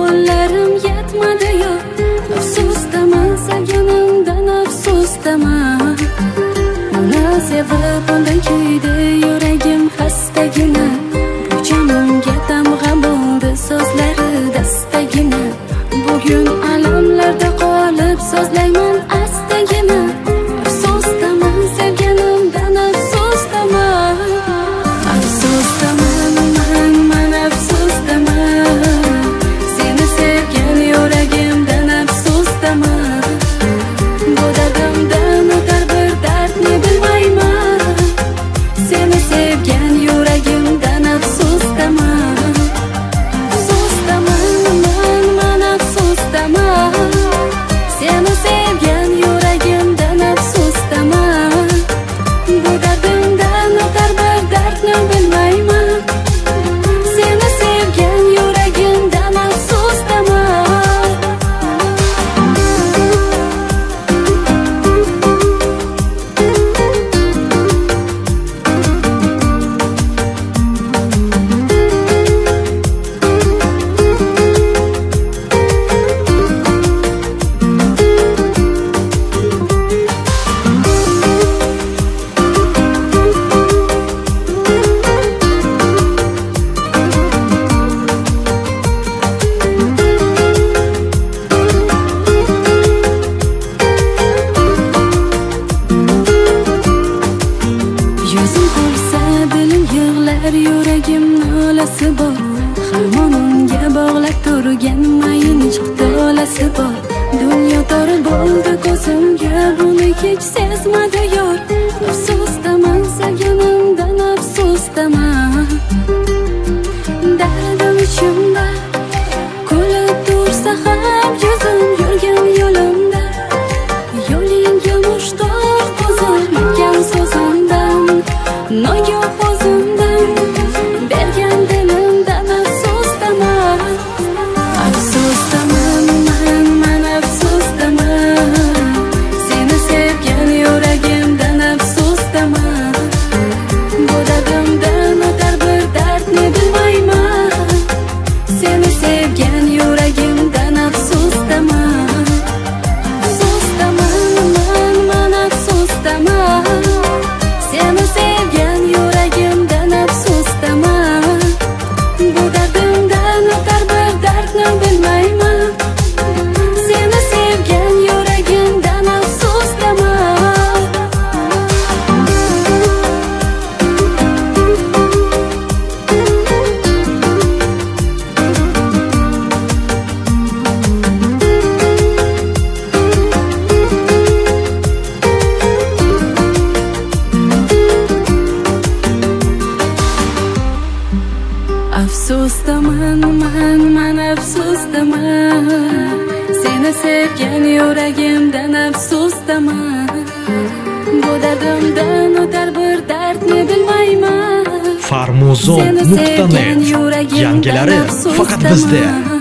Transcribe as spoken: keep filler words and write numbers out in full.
qo'llarim yetmadi yo. Afsusdaman, sevganimdan afsusdaman. Uni sevib undan kuydi yuragim xastagina. Bu jonimga tamg'a bo'ldi so'zlari dastagina. Bugun alamlarda qolib so'zlayman astagina. Afsusdaman, sevganimdan afsusdaman. Afsusdaman, man, man afsusdaman. Seni sevgan yuragimdan afsusdaman. Bu dardimdan o'tar bir dardni bilmayman. Seni sevgan yuragimdan afsusdaman. Afsusdaman, man, man afsusdaman. Seni sevgan yuragimdan afsusdaman. Bu dardimdan o'tar bir dardni bilmayman. Seni sevgan yuragimdan afsusdaman. Yuzim kulsa dilim yig'lar, yuragim nolasi bor. Hamon unga bog'lab turgan mayin chiqdolasi bor. Dunyo tor bo'ldi ko'zimga, buni hech sezmadi yor. Afsusdaman, sevganimdan afsusdaman. Dardim ichimda kulib tursa ham yuzim, yurgan yo'limda yo'lingga mushtoq ko'zim. Aytgan so'zimdan nogoh o'zimdan bergan dilimdan afsusdaman. Afsusdaman, man, man afsusdaman. Seni sevgan yuragimdan afsusdaman. Bu dardimdan o'tar bir dardni bilmayman. Seni sevgan yuragimdan afsusdaman. Afsusdaman, man, man afsusdaman. Seni sevgan yuragimdan afsusdaman. Bu dardimdan o'tar bir dardni bilmayman. Seni sevgan yuragimdan afsusdaman. Afsusdaman, man, man afsusdaman. Seni sevgan yuragimdan afsusdaman. Bu dardimdan o'tar bir dardni bilmayman. farmuzon nuqta net yangilari faqat bizda.